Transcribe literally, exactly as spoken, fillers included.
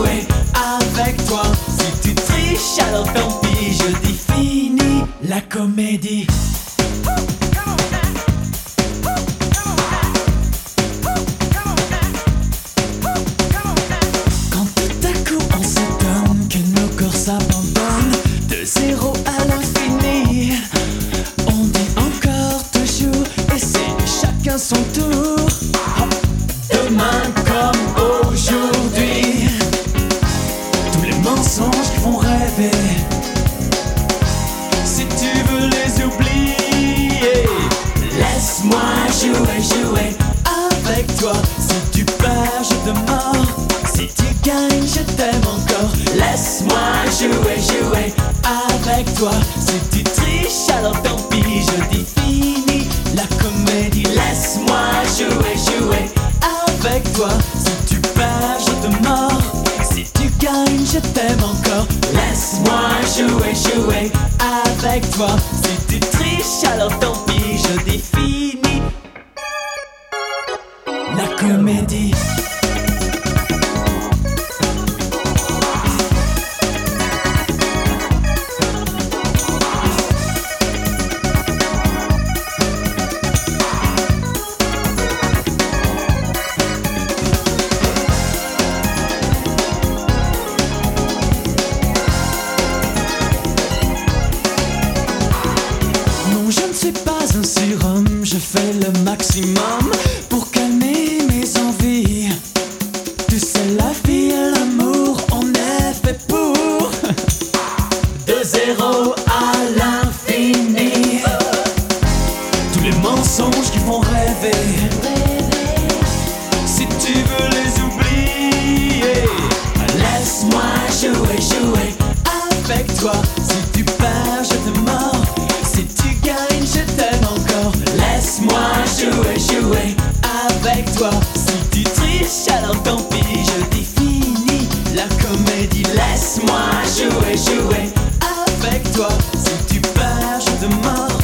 jouer avec toi. Si tu triches alors tant pis, je définis la comédie. Quand tout à coup on s'étonne que nos corps s'abandonnent de zéro à l'infini, on dit encore toujours et c'est chacun son tour. Demain comme aujourd'hui, tous les mensonges qui font rêver, si tu veux les oublier, laisse-moi jouer, jouer avec toi. Si tu perds, je te mords. Si tu gagnes, je t'aime encore. Laisse-moi jouer, jouer avec toi. Si tu triches, alors tant pis, je définis la comédie. Laisse-moi jouer, jouer avec toi. Si tu perds, je te mords. Si tu gagnes, je t'aime encore. Laisse-moi jouer, jouer avec toi. Si tu triches, alors tant pis, je définis la comédie. Non, je ne suis pas un surhomme, je fais le maximum pour calmer mes envies. Tu sais, la vie et l'amour, on est fait pour. De zéro à l'infini, tous les mensonges qui font rêver, si tu veux les oublier, laisse-moi jouer, jouer avec toi. Si tu perds, je te mords. Si tu gagnes, je t'aime encore. Laisse-moi jouer, jouer avec toi. Si tu triches, alors tant pis, je définis la comédie. Laisse-moi jouer, jouer avec toi. Si tu perds, je te mords.